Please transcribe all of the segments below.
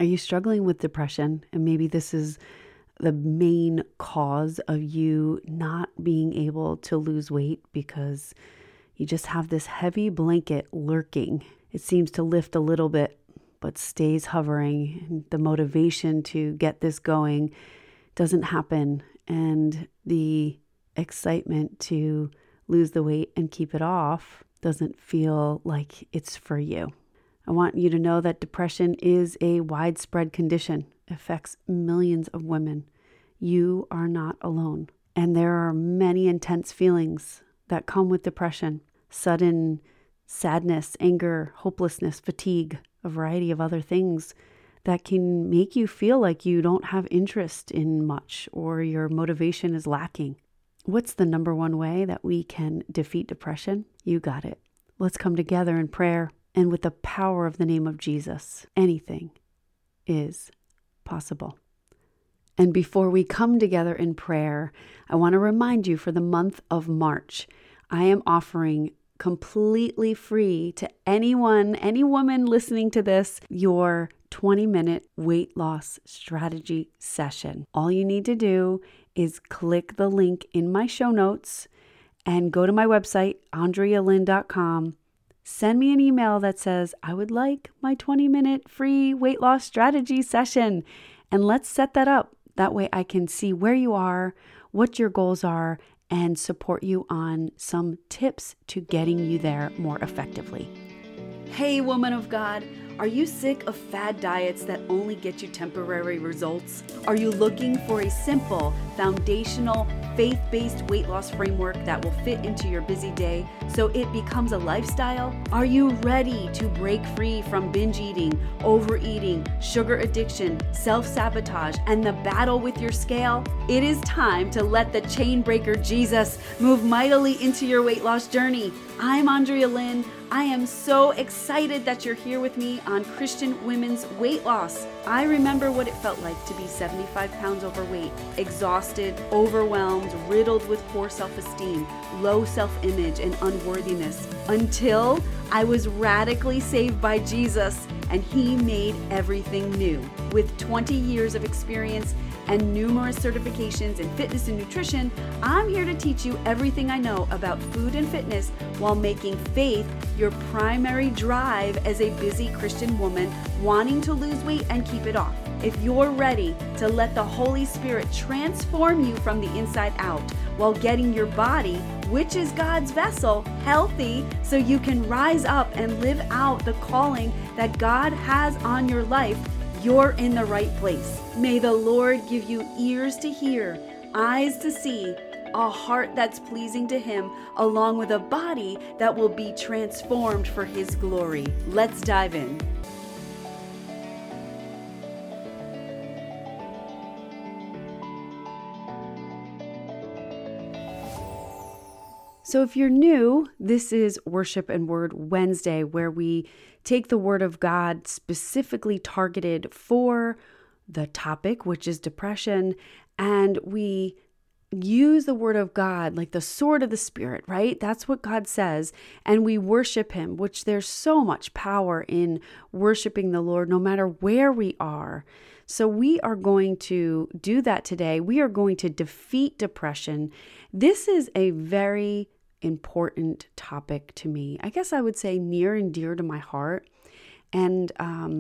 Are you struggling with depression? And maybe this is the main cause of you not being able to lose weight because you just have this heavy blanket lurking. It seems to lift a little bit, but stays hovering. And the motivation to get this going doesn't happen. And the excitement to lose the weight and keep it off doesn't feel like it's for you. I want you to know that depression is a widespread condition. It affects millions of women. You are not alone. And there are many intense feelings that come with depression. Sudden sadness, anger, hopelessness, fatigue, a variety of other things that can make you feel like you don't have interest in much or your motivation is lacking. What's the number one way that we can defeat depression? You got it. Let's come together in prayer, and with the power of the name of Jesus, anything is possible. And before we come together in prayer, I want to remind you for the month of March, I am offering completely free to anyone, any woman listening to this, your 20-minute weight loss strategy session. All you need to do is click the link in my show notes and go to my website, AndreaLynn.com. Send me an email that says, I would like my 20-minute free weight loss strategy session. And let's set that up. That way I can see where you are, what your goals are, and support you on some tips to getting you there more effectively. Hey, woman of God, are you sick of fad diets that only get you temporary results? Are you looking for a simple, foundational, faith-based weight loss framework that will fit into your busy day so it becomes a lifestyle? Are you ready to break free from binge eating, overeating, sugar addiction, self-sabotage, and the battle with your scale? It is time to let the chain breaker Jesus move mightily into your weight loss journey. I'm Andrea Lynn. I am so excited that you're here with me on Christian Women's Weight Loss. I remember what it felt like to be 75 pounds overweight, exhausted, overwhelmed, riddled with poor self-esteem, low self-image, and unworthiness, until I was radically saved by Jesus, and He made everything new. With 20 years of experience and numerous certifications in fitness and nutrition, I'm here to teach you everything I know about food and fitness while making faith your primary drive as a busy Christian woman wanting to lose weight and keep it off. If you're ready to let the Holy Spirit transform you from the inside out while getting your body, which is God's vessel, healthy so you can rise up and live out the calling that God has on your life, you're in the right place. May the Lord give you ears to hear, eyes to see, a heart that's pleasing to Him, along with a body that will be transformed for His glory. Let's dive in. So if you're new, this is Worship and Word Wednesday, where we take the Word of God specifically targeted for the topic, which is depression, and we use the Word of God like the sword of the Spirit, right? That's what God says, and we worship Him, which there's so much power in worshiping the Lord no matter where we are. So we are going to do that today. We are going to defeat depression. This is a very important topic to me. I guess I would say near and dear to my heart. And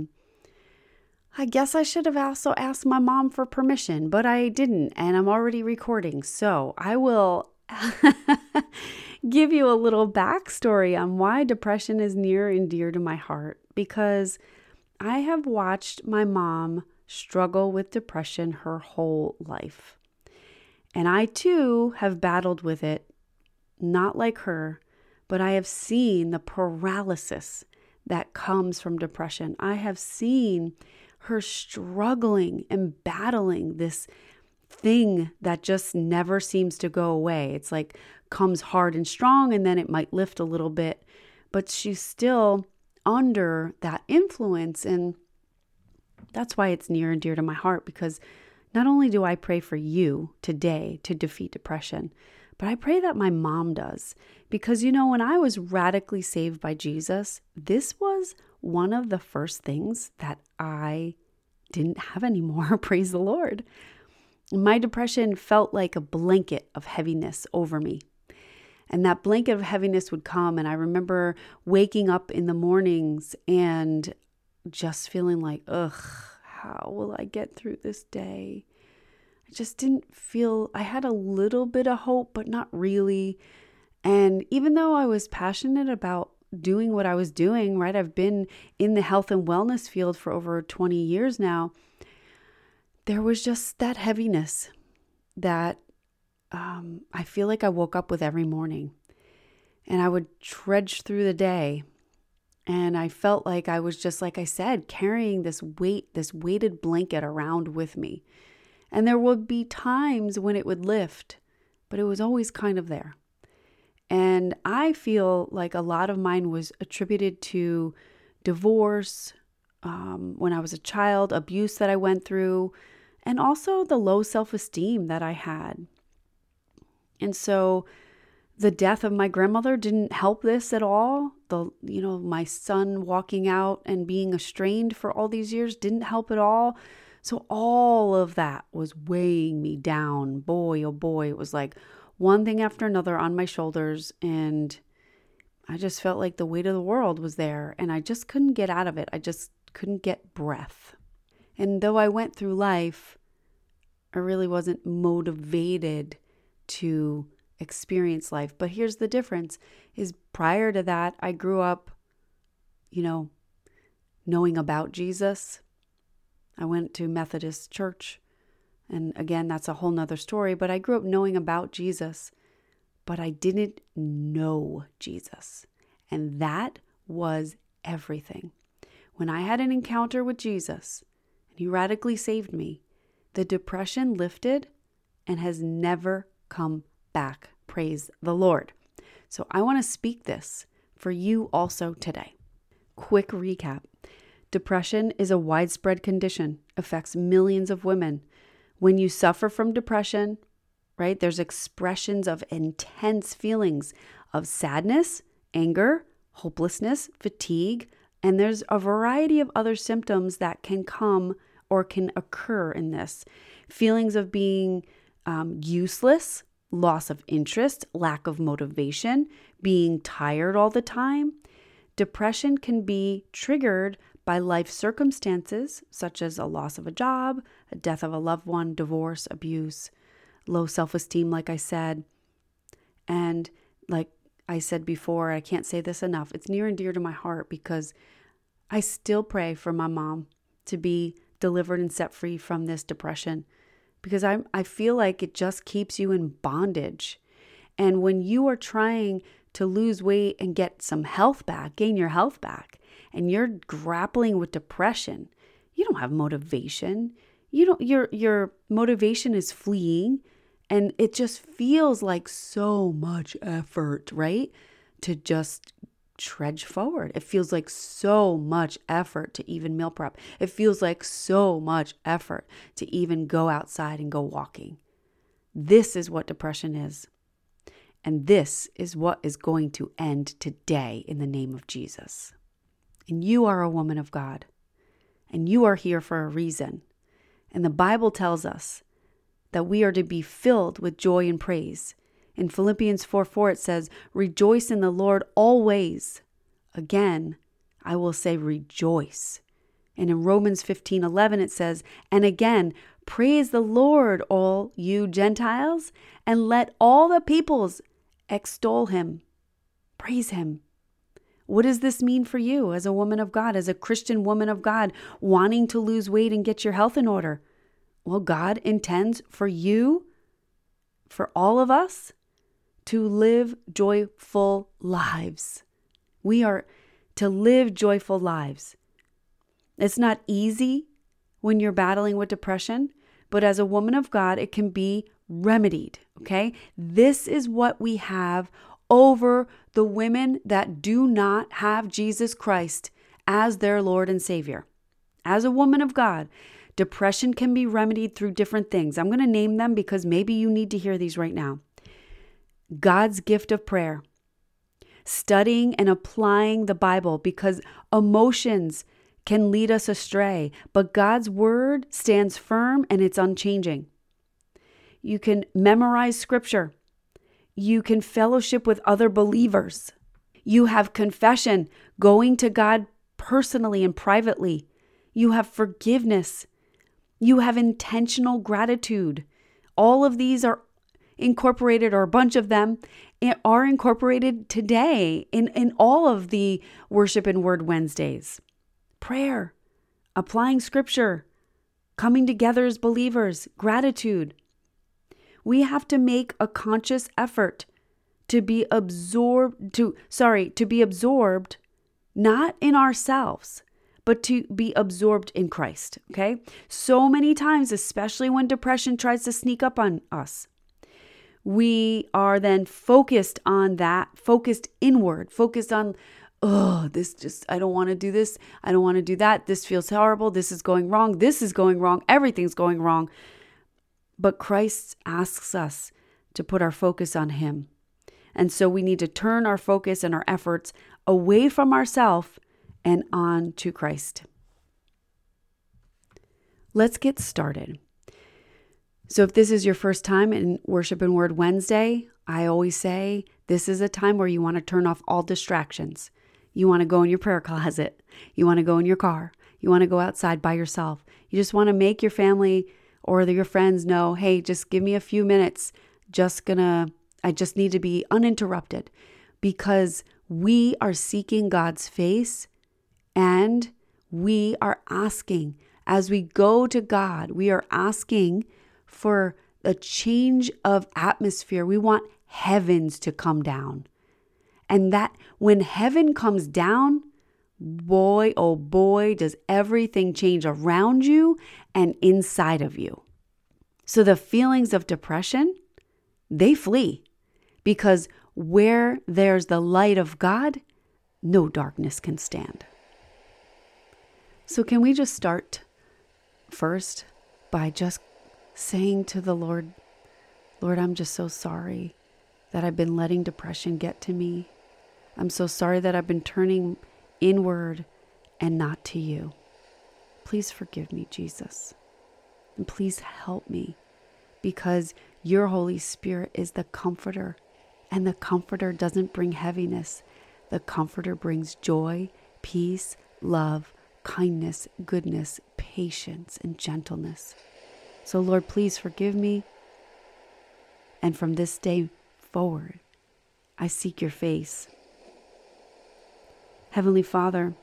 I guess I should have also asked my mom for permission, but I didn't, and I'm already recording. So I will give you a little backstory on why depression is near and dear to my heart, because I have watched my mom struggle with depression her whole life. And I too have battled with it, not like her, but I have seen the paralysis that comes from depression. I have seen her struggling and battling this thing that just never seems to go away. It's like comes hard and strong, and then it might lift a little bit, but she's still under that influence. And that's why it's near and dear to my heart, because not only do I pray for you today to defeat depression, but I pray that my mom does. Because, you know, when I was radically saved by Jesus, this was one of the first things that I didn't have anymore. Praise the Lord. My depression felt like a blanket of heaviness over me. And that blanket of heaviness would come. And I remember waking up in the mornings and just feeling like, ugh, how will I get through this day? I just didn't feel, I had a little bit of hope, but not really. And even though I was passionate about doing what I was doing, right? I've been in the health and wellness field for over 20 years now. There was just that heaviness that I feel like I woke up with every morning, and I would trudge through the day, and I felt like I was just, like I said, carrying this weighted blanket around with me. And there would be times when it would lift, but it was always kind of there. And I feel like a lot of mine was attributed to divorce, when I was a child, abuse that I went through, and also the low self-esteem that I had. And so the death of my grandmother didn't help this at all. My son walking out and being estranged for all these years didn't help at all. So all of that was weighing me down. Boy, oh boy, it was like one thing after another on my shoulders. And I just felt like the weight of the world was there, and I just couldn't get out of it. I just couldn't get breath. And though I went through life, I really wasn't motivated to experience life. But here's the difference, is prior to that, I grew up, knowing about Jesus. I went to Methodist church. And again, that's a whole nother story. But I grew up knowing about Jesus, but I didn't know Jesus. And that was everything. When I had an encounter with Jesus, and he radically saved me, the depression lifted and has never come back. Praise the Lord. So I want to speak this for you also today. Quick recap. Depression is a widespread condition, affects millions of women. When you suffer from depression, right, there's expressions of intense feelings of sadness, anger, hopelessness, fatigue, and there's a variety of other symptoms that can come or can occur in this. Feelings of being useless, loss of interest, lack of motivation, being tired all the time. Depression can be triggered by life circumstances such as a loss of a job, a death of a loved one, divorce, abuse, low self-esteem, like I said. And like I said before, I can't say this enough, it's near and dear to my heart because I still pray for my mom to be delivered and set free from this depression, because I feel like it just keeps you in bondage. And when you are trying to lose weight and get some health back, gain your health back, and you're grappling with depression, you don't have motivation. Your motivation is fleeing, and it just feels like so much effort, right? To just trudge forward. It feels like so much effort to even meal prep. It feels like so much effort to even go outside and go walking. This is what depression is. And this is what is going to end today in the name of Jesus. And you are a woman of God, and you are here for a reason. And the Bible tells us that we are to be filled with joy and praise. In Philippians 4:4, it says, "Rejoice in the Lord always." Again, I will say rejoice. And in Romans 15:11, it says, "And again, praise the Lord, all you Gentiles, and let all the peoples extol him." Praise him. What does this mean for you as a woman of God, as a Christian woman of God, wanting to lose weight and get your health in order? Well, God intends for you, for all of us, to live joyful lives. We are to live joyful lives. It's not easy when you're battling with depression, but as a woman of God, it can be remedied, okay? This is what we have over the women that do not have Jesus Christ as their Lord and Savior. As a woman of God, depression can be remedied through different things. I'm going to name them because maybe you need to hear these right now. God's gift of prayer, studying and applying the Bible, because emotions can lead us astray, but God's word stands firm and it's unchanging. You can memorize scripture. You can fellowship with other believers. You have confession, going to God personally and privately. You have forgiveness. You have intentional gratitude. All of these are incorporated, or a bunch of them are incorporated today in all of the Worship and Word Wednesdays. Prayer, applying scripture, coming together as believers, gratitude. We have to make a conscious effort to be absorbed, not in ourselves, but to be absorbed in Christ, okay? So many times, especially when depression tries to sneak up on us, we are then focused on that, focused inward, focused on, I don't want to do this. I don't want to do that. This feels horrible. This is going wrong. This is going wrong. Everything's going wrong. But Christ asks us to put our focus on Him. And so we need to turn our focus and our efforts away from ourselves and on to Christ. Let's get started. So if this is your first time in Worship and Word Wednesday, I always say this is a time where you want to turn off all distractions. You want to go in your prayer closet. You want to go in your car. You want to go outside by yourself. You just want to make your family or your friends know, hey, just give me a few minutes. I just need to be uninterrupted, because we are seeking God's face and we are asking, as we go to God, we are asking for a change of atmosphere. We want heavens to come down. And that when heaven comes down, boy, oh boy, does everything change around you and inside of you. So the feelings of depression, they flee, because where there's the light of God, no darkness can stand. So can we just start first by just saying to the Lord, Lord, I'm just so sorry that I've been letting depression get to me. I'm so sorry that I've been turning inward and not to you. Please forgive me, Jesus. And please help me, because your Holy Spirit is the comforter, and the comforter doesn't bring heaviness. The comforter brings joy, peace, love, kindness, goodness, patience, and gentleness. So Lord, please forgive me. And from this day forward, I seek your face. Heavenly Father,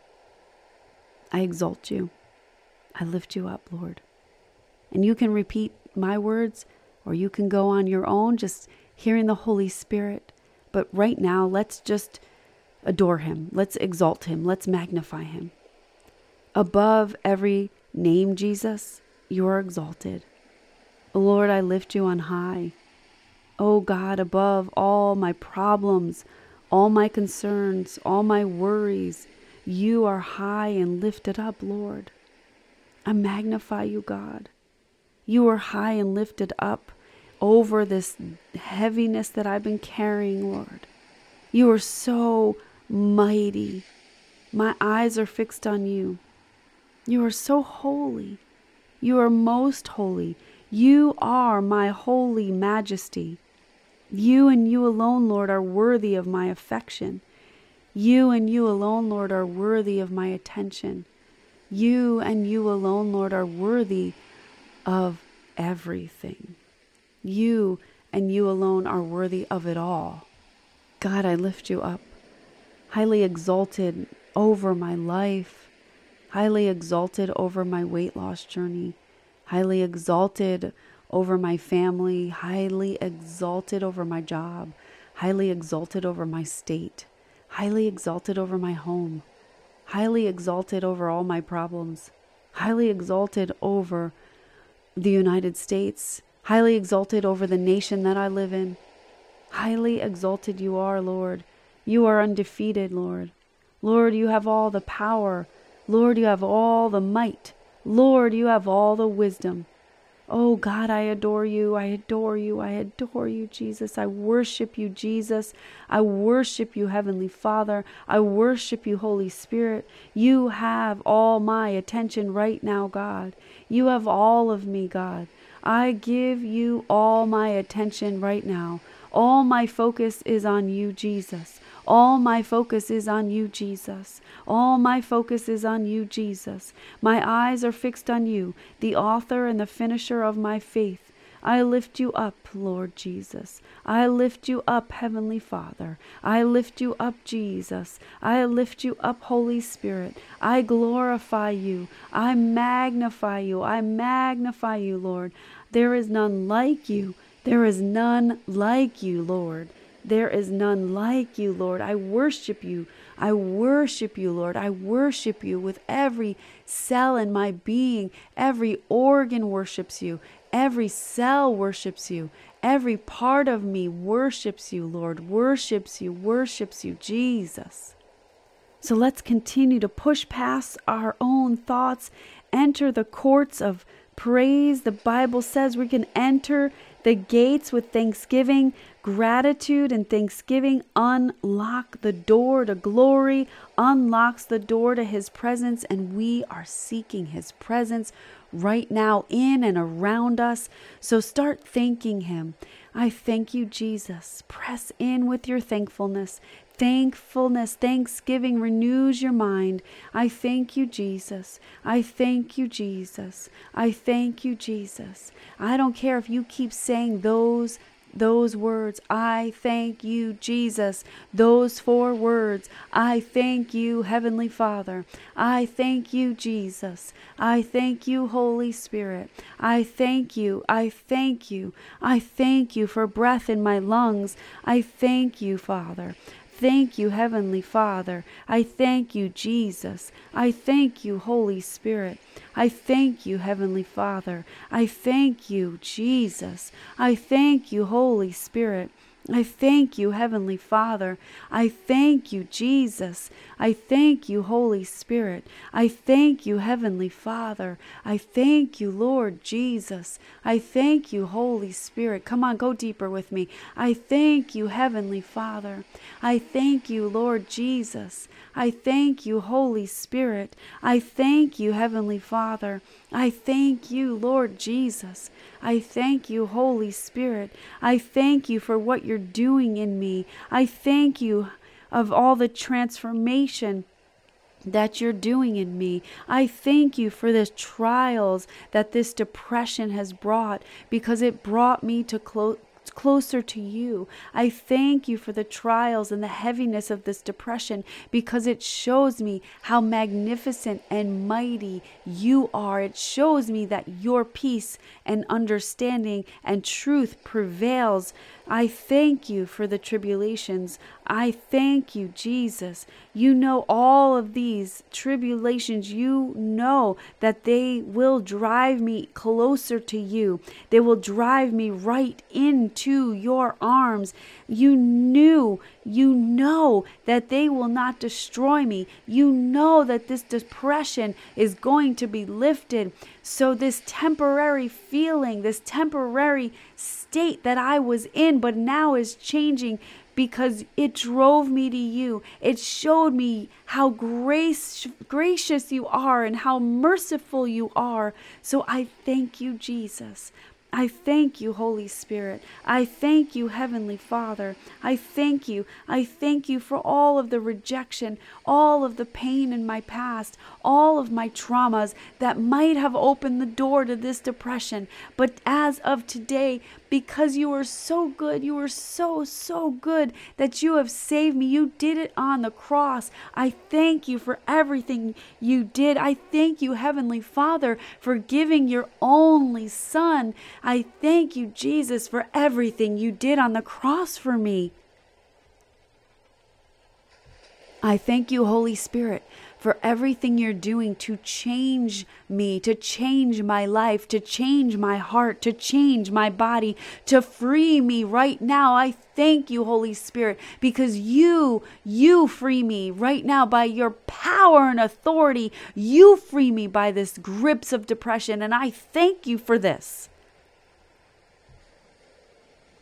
I exalt you. I lift you up, Lord. And you can repeat my words, or you can go on your own, just hearing the Holy Spirit. But right now, let's just adore him. Let's exalt him. Let's magnify him. Above every name, Jesus, you are exalted. Lord, I lift you on high. Oh God, above all my problems, all my concerns, all my worries, you are high and lifted up, Lord. I magnify you, God. You are high and lifted up over this heaviness that I've been carrying, Lord. You are so mighty. My eyes are fixed on you. You are so holy. You are most holy. You are my holy majesty. You and you alone, Lord, are worthy of my affection. You and you alone, Lord, are worthy of my attention. You and you alone, Lord, are worthy of everything. You and you alone are worthy of it all. God, I lift you up, highly exalted over my life, highly exalted over my weight loss journey, highly exalted over my family, highly exalted over my job, highly exalted over my state, highly exalted over my home, highly exalted over all my problems, highly exalted over the United States, highly exalted over the nation that I live in. Highly exalted you are, Lord. You are undefeated, Lord. Lord, you have all the power. Lord, you have all the might. Lord, you have all the wisdom. Oh God, I adore you. I adore you. I adore you, Jesus. I worship you, Jesus. I worship you, Heavenly Father. I worship you, Holy Spirit. You have all my attention right now, God. You have all of me, God. I give you all my attention right now. All my focus is on you, Jesus. All my focus is on you, Jesus. All my focus is on you, Jesus. My eyes are fixed on you, the author and the finisher of my faith. I lift you up, Lord Jesus. I lift you up, Heavenly Father. I lift you up, Jesus. I lift you up, Holy Spirit. I glorify you. I magnify you. I magnify you, Lord. There is none like you. There is none like you, Lord. There is none like you, Lord. I worship you. I worship you, Lord. I worship you with every cell in my being. Every organ worships you. Every cell worships you. Every part of me worships you, Lord. Worships you, Jesus. So let's continue to push past our own thoughts, enter the courts of praise. The Bible says we can enter the gates with thanksgiving. Gratitude and thanksgiving unlock the door to glory, unlocks the door to His presence, and we are seeking His presence right now in and around us. So start thanking Him. I thank you, Jesus. Press in with your thankfulness. Thanksgiving renews your mind. I thank you, Jesus. I thank you, Jesus. I thank you, Jesus. I don't care if you keep saying those words. I thank you, Jesus. Those 4 words. I thank you, Heavenly Father. I thank you, Jesus. I thank you, Holy Spirit. I thank you. I thank you. I thank you for breath in my lungs. I thank you, Father. Thank you, Heavenly Father. I thank you, Jesus. I thank you, Holy Spirit. I thank you, Heavenly Father. I thank you, Jesus. I thank you, Holy Spirit. I thank you, Heavenly Father. I thank you, Jesus. I thank you, Holy Spirit. I thank you, Heavenly Father. I thank you, Lord Jesus. I thank you, Holy Spirit. Come on, go deeper with me. I thank you, Heavenly Father. I thank you, Lord Jesus. I thank you, Holy Spirit. I thank you, Heavenly Father. I thank you, Lord Jesus. I thank you, Holy Spirit. I thank you for what you're doing in me. I thank you of all the transformation that you're doing in me. I thank you for the trials that this depression has brought, because it brought me to closer to you. I thank you for the trials and the heaviness of this depression, because it shows me how magnificent and mighty you are. It shows me that your peace and understanding and truth prevails. I thank you for the tribulations. I thank you, Jesus. You know all of these tribulations. You know that they will drive me closer to you. They will drive me right into your arms. You know that they will not destroy me. You know that this depression is going to be lifted. So this temporary feeling, this temporary state that I was in, but now is changing, because it drove me to you. It showed me how gracious you are and how merciful you are. So I thank you, Jesus. I thank you, Holy Spirit. I thank you, Heavenly Father. I thank you. I thank you for all of the rejection, all of the pain in my past, all of my traumas that might have opened the door to this depression. But as of today, because you are so good, you are so good that you have saved me. You did it on the cross. I thank you for everything you did. I thank you, Heavenly Father, for giving your only Son. I thank you, Jesus, for everything you did on the cross for me. I thank you, Holy Spirit, for everything you're doing to change me, to change my life, to change my heart, to change my body, to free me right now. I thank you, Holy Spirit, because you free me right now by your power and authority. You free me by this grips of depression, and I thank you for this.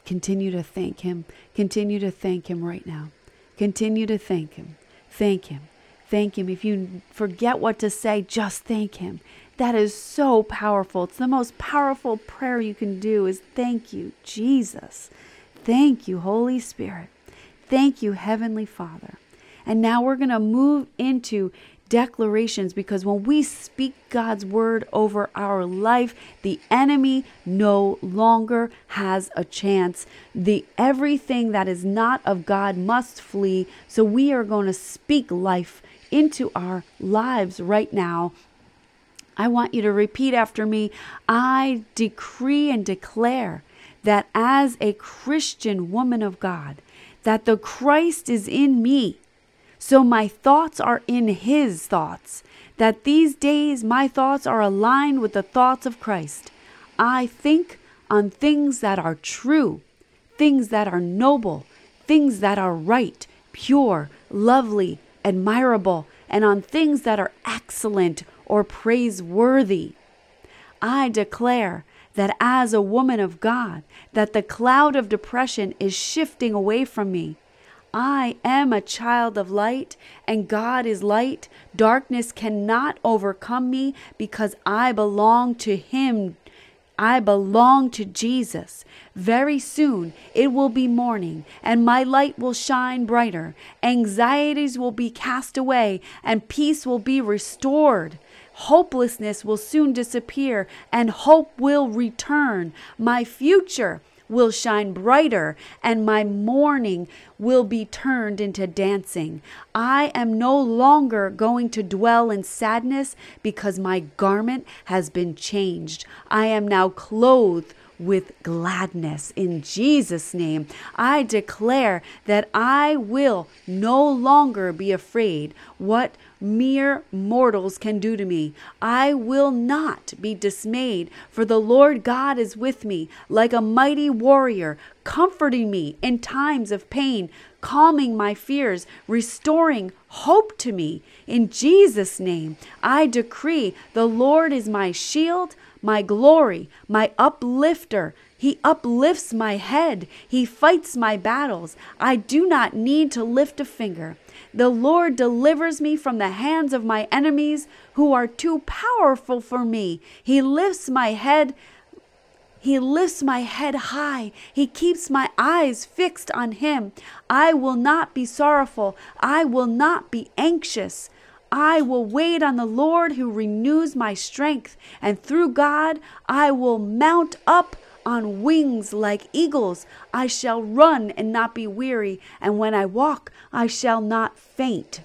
Continue to thank him. Continue to thank him right now. Continue to thank him. Thank him. Thank him. If you forget what to say, just thank him. That is so powerful. It's the most powerful prayer you can do is thank you, Jesus. Thank you, Holy Spirit. Thank you, Heavenly Father. And now we're going to move into declarations, because when we speak God's word over our life, the enemy no longer has a chance. Everything that is not of God must flee. So we are going to speak life into our lives right now. I want you to repeat after me. I decree and declare that as a Christian woman of God, that the Christ is in me. So my thoughts are in his thoughts, that these days my thoughts are aligned with the thoughts of Christ. I think on things that are true, things that are noble, things that are right, pure, lovely, admirable, and on things that are excellent or praiseworthy. I declare that as a woman of God, that the cloud of depression is shifting away from me. I am a child of light, and God is light. Darkness cannot overcome me because I belong to him. I belong to Jesus. Very soon it will be morning, and my light will shine brighter. Anxieties will be cast away, and peace will be restored. Hopelessness will soon disappear, and hope will return. My future will shine brighter, and my mourning will be turned into dancing. I am no longer going to dwell in sadness because my garment has been changed. I am now clothed with gladness. In Jesus' name, I declare that I will no longer be afraid what mere mortals can do to me. I will not be dismayed, for the Lord God is with me like a mighty warrior, comforting me in times of pain, calming my fears, restoring hope to me. In Jesus' name, I decree the Lord is my shield, my glory, my uplifter. He uplifts my head. He fights my battles. I do not need to lift a finger. The Lord delivers me from the hands of my enemies who are too powerful for me. He lifts my head high. He keeps my eyes fixed on him. I will not be sorrowful. I will not be anxious. I will wait on the Lord who renews my strength, and through God I will mount up on wings like eagles. I shall run and not be weary, and when I walk, I shall not faint.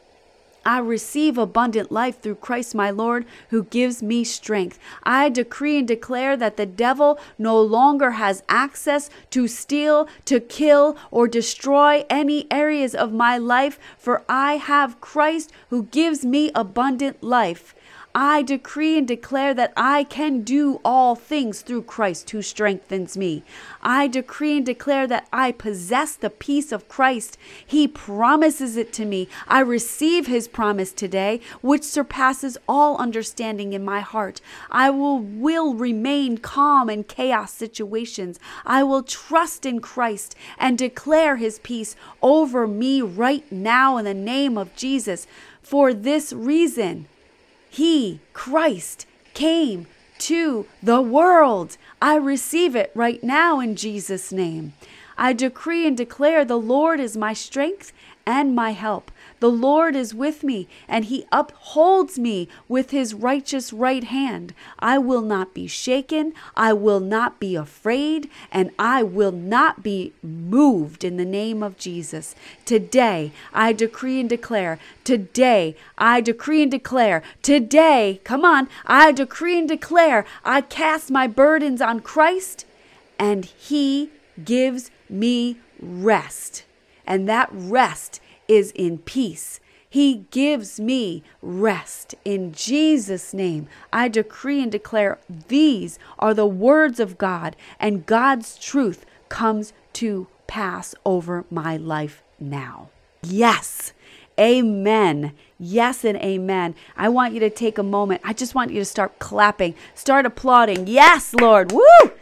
I receive abundant life through Christ my Lord, who gives me strength. I decree and declare that the devil no longer has access to steal, to kill, or destroy any areas of my life, for I have Christ who gives me abundant life. I decree and declare that I can do all things through Christ who strengthens me. I decree and declare that I possess the peace of Christ. He promises it to me. I receive his promise today, which surpasses all understanding in my heart. I will remain calm in chaos situations. I will trust in Christ and declare his peace over me right now in the name of Jesus. For this reason, he, Christ, came to the world. I receive it right now in Jesus' name. I decree and declare the Lord is my strength and my help. The Lord is with me, and he upholds me with his righteous right hand. I will not be shaken. I will not be afraid, and I will not be moved in the name of Jesus. Today, I decree and declare. Today, I decree and declare. Today, come on, I decree and declare. I cast my burdens on Christ, and he gives me rest. And that rest is in peace. He gives me rest. In Jesus' name, I decree and declare these are the words of God, and God's truth comes to pass over my life now. Yes. Amen. Yes and amen. I want you to take a moment. I just want you to start clapping, start applauding. Yes, Lord. Woo!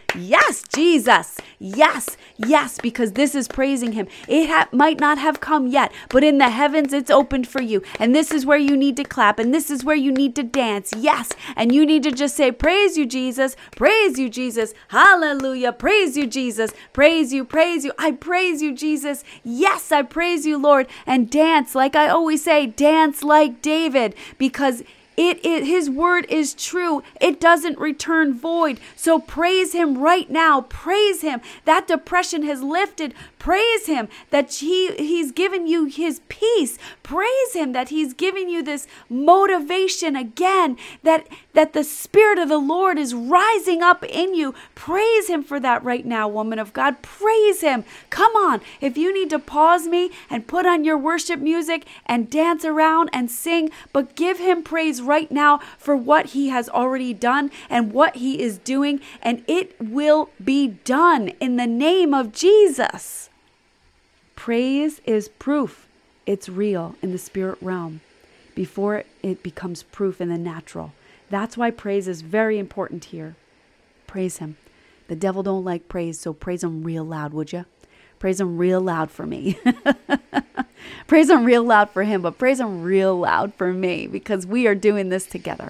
Yes, Jesus. Yes, yes, because this is praising him. It might not have come yet, but in the heavens, it's opened for you. And this is where you need to clap. And this is where you need to dance. Yes. And you need to just say, praise you, Jesus. Praise you, Jesus. Hallelujah. Praise you, Jesus. Praise you. Praise you. I praise you, Jesus. Yes, I praise you, Lord. And dance, like I always say, dance like David, because his word is true. It doesn't return void. So praise him right now. Praise him. That depression has lifted. Praise him that he's given you his peace. Praise him that he's given you this motivation again, that the Spirit of the Lord is rising up in you. Praise him for that right now, woman of God. Praise him. Come on. If you need to pause me and put on your worship music and dance around and sing, but give him praise right now for what he has already done and what he is doing, and it will be done in the name of Jesus. Praise is proof. It's real in the spirit realm before it becomes proof in the natural. That's why praise is very important here. Praise him. The devil don't like praise, so praise him real loud, would you? Praise him real loud for me. Praise him real loud for him, but praise him real loud for me, because we are doing this together.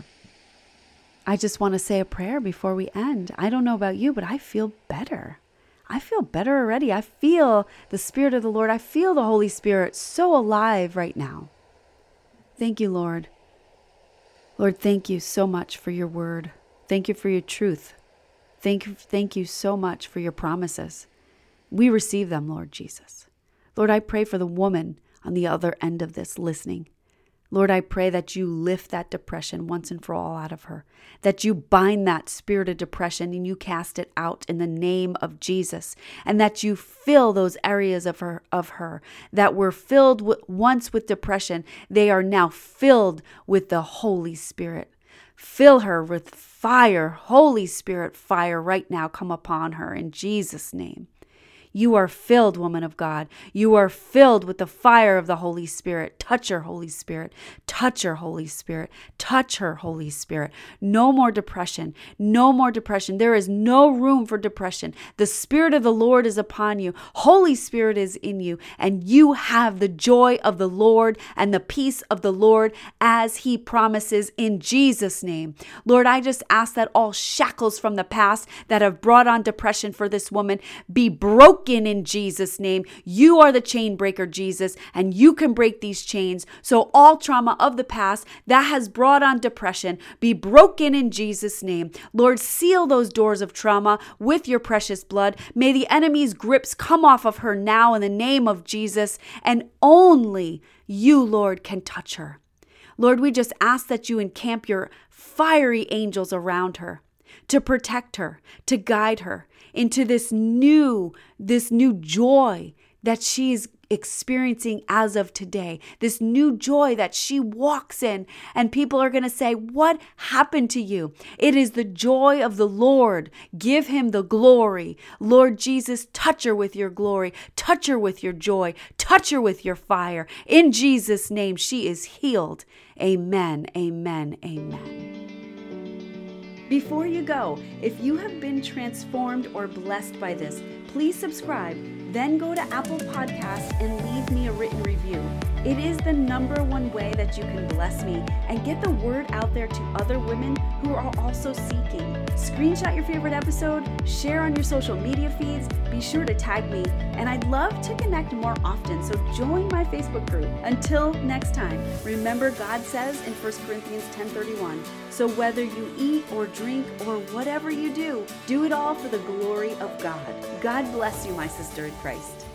I just want to say a prayer before we end. I don't know about you, but I feel better. I feel better already. I feel the Spirit of the Lord. I feel the Holy Spirit so alive right now. Thank you, Lord. Lord, thank you so much for your word. Thank you for your truth. Thank you so much for your promises. We receive them, Lord Jesus. Lord, I pray for the woman on the other end of this listening. Lord, I pray that you lift that depression once and for all out of her, that you bind that spirit of depression and you cast it out in the name of Jesus, and that you fill those areas of her that were filled once with depression. They are now filled with the Holy Spirit. Fill her with fire, Holy Spirit fire right now. Come upon her in Jesus' name. You are filled, woman of God. You are filled with the fire of the Holy Spirit. Touch her, Holy Spirit. Touch her, Holy Spirit. Touch her, Holy Spirit. No more depression. No more depression. There is no room for depression. The Spirit of the Lord is upon you. Holy Spirit is in you. And you have the joy of the Lord and the peace of the Lord as he promises in Jesus' name. Lord, I just ask that all shackles from the past that have brought on depression for this woman be broken in Jesus' name. You are the chain breaker, Jesus, and you can break these chains. So all trauma of the past that has brought on depression be broken in Jesus' name. Lord, seal those doors of trauma with your precious blood. May the enemy's grips come off of her now in the name of Jesus, and only you, Lord, can touch her. Lord, we just ask that you encamp your fiery angels around her to protect her, to guide her into this new joy that she's experiencing as of today, this new joy that she walks in, and people are going to say, what happened to you? It is the joy of the Lord. Give him the glory. Lord Jesus, touch her with your glory, touch her with your joy, touch her with your fire. In Jesus' name, she is healed. Amen, amen, amen. Before you go, if you have been transformed or blessed by this, please subscribe. Then go to Apple Podcasts and leave me a written review. It is the #1 way that you can bless me and get the word out there to other women who are also seeking. Screenshot your favorite episode, share on your social media feeds, be sure to tag me, and I'd love to connect more often, so join my Facebook group. Until next time, remember God says in 1 Corinthians 10:31, so whether you eat or drink or whatever you do, do it all for the glory of God. God bless you, my sister in Christ.